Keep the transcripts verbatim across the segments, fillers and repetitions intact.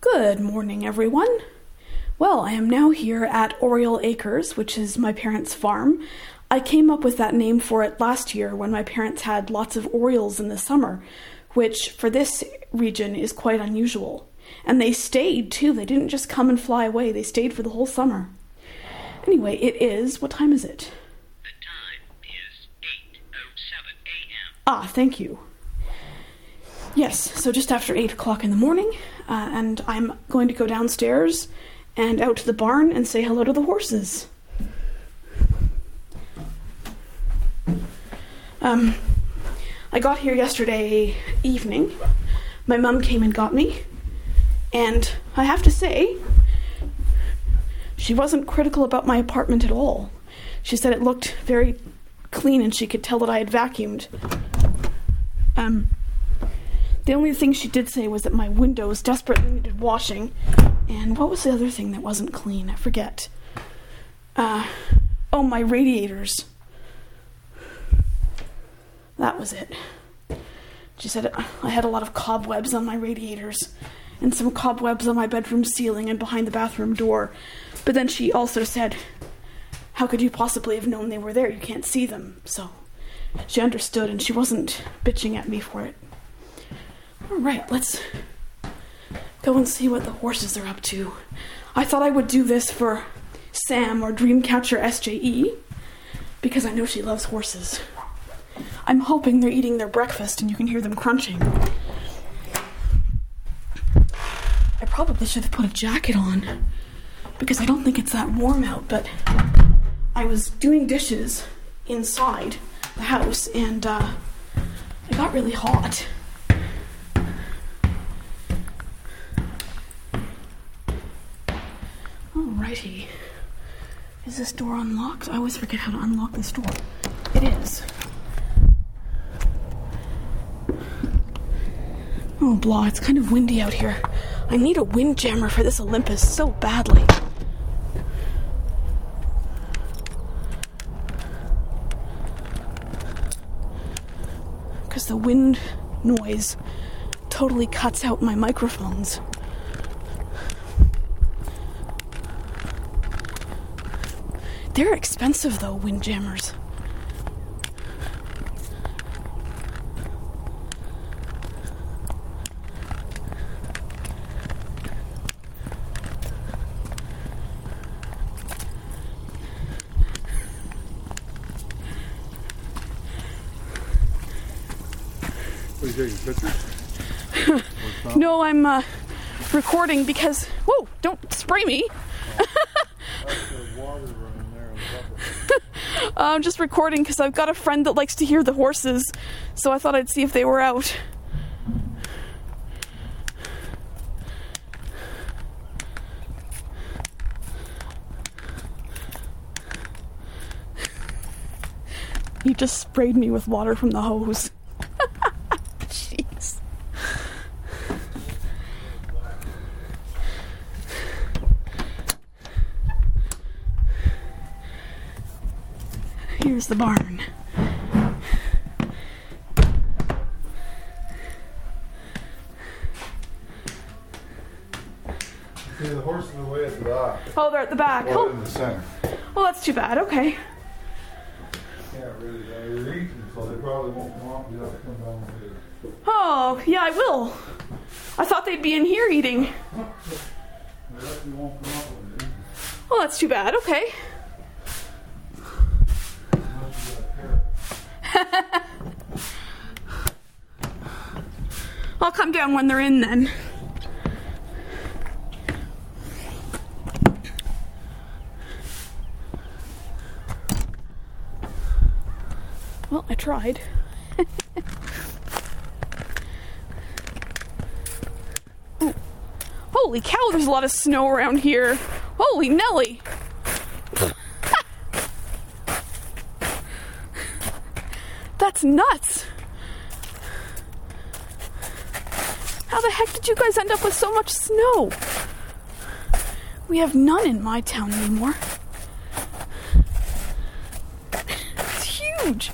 Good morning, everyone. Well, I am now here at Oriole Acres, which is my parents' farm. I came up with that name for it last year when my parents had lots of orioles in the summer, which for this region is quite unusual. And they stayed too. They didn't just come and fly away. They stayed for the whole summer. Anyway, it is... What time is it? The time is eight oh seven a.m. Ah, thank you. Yes, so just after eight o'clock in the morning, uh, and I'm going to go downstairs and out to the barn and say hello to the horses. Um, I got here yesterday evening. My mum came and got me, and I have to say, she wasn't critical about my apartment at all. She said it looked very clean and she could tell that I had vacuumed. Um... The only thing she did say was that my windows desperately needed washing. And what was the other thing that wasn't clean? I forget. Uh, oh, my radiators. That was it. She said I had a lot of cobwebs on my radiators and some cobwebs on my bedroom ceiling and behind the bathroom door. But then she also said, how could you possibly have known they were there? You can't see them. So she understood and she wasn't bitching at me for it. All right, let's go and see what the horses are up to. I thought I would do this for Sam or Dreamcatcher S J E because I know she loves horses. I'm hoping they're eating their breakfast and you can hear them crunching. I probably should have put a jacket on because I don't think it's that warm out, but I was doing dishes inside the house and uh, it got really hot. Alrighty. Is this door unlocked? I always forget how to unlock this door. It is. Oh, blah, it's kind of windy out here. I need a wind jammer for this Olympus so badly. Because the wind noise totally cuts out my microphones. They're expensive, though, windjammers. Are you taking pictures? No, I'm uh, recording because... Whoa, don't spray me. I'm just recording because I've got a friend that likes to hear the horses, so I thought I'd see if they were out. You just sprayed me with water from the hose. Jeez. Here's the barn. See, the horses are way at the back. Oh, they're at the back. Or Oh, in the center. well, that's too bad. Okay. Can't really, they're eating, so they probably won't come up. You have to come down later. Oh, yeah, I will. I thought they'd be in here eating. They actually won't come up when they're eating. Well, that's too bad. Okay. Unless you got carrots. I'll come down when they're in then. Well, I tried. Oh. Holy cow, there's a lot of snow around here. Holy Nelly. That's nuts. How the heck did you guys end up with so much snow? We have none in my town anymore. It's huge.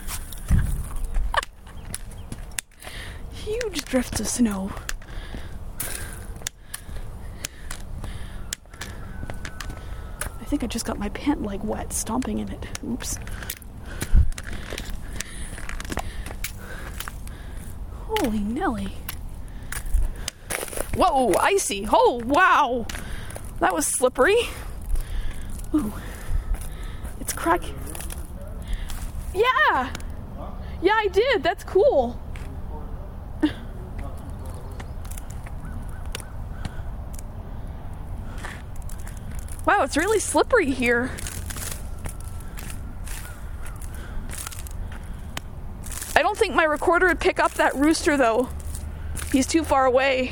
Huge drifts of snow. think I just got my pant leg wet stomping in it. Oops. Holy Nelly. Whoa, icy. Oh, wow. That was slippery. Ooh. It's cracking. Yeah. Yeah, I did. That's cool. Wow, it's really slippery here. I don't think my recorder would pick up that rooster, though. He's too far away.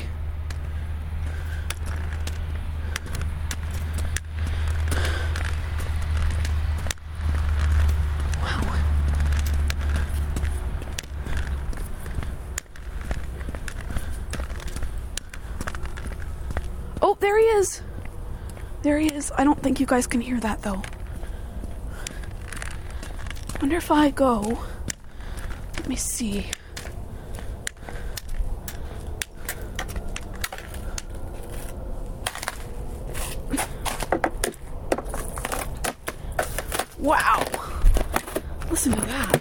Wow. Oh, there he is. There he is. I don't think you guys can hear that, though. Wonder if I go... Let me see. Wow. Listen to that.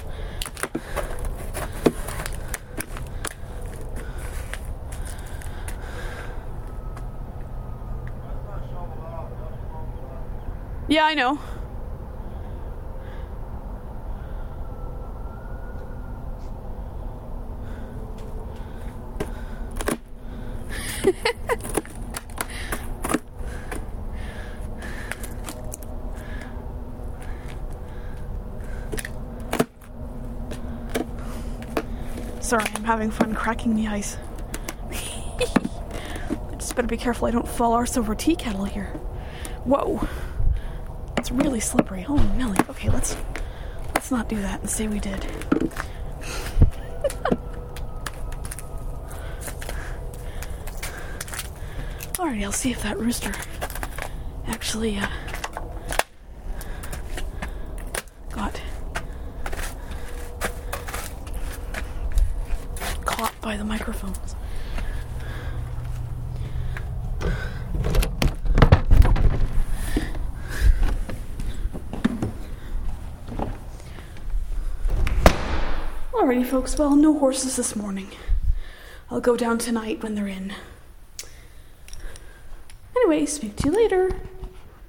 Yeah, I know. Sorry, I'm having fun cracking the ice. I just better be careful I don't fall arse over tea kettle here. Whoa. It's really slippery. Holy Millie. Okay, let's let's not do that and say we did. Alrighty, I'll see if that rooster actually uh, got caught by the microphones. Alrighty, folks. Well, no horses this morning. I'll go down tonight when they're in. Anyway, speak to you later.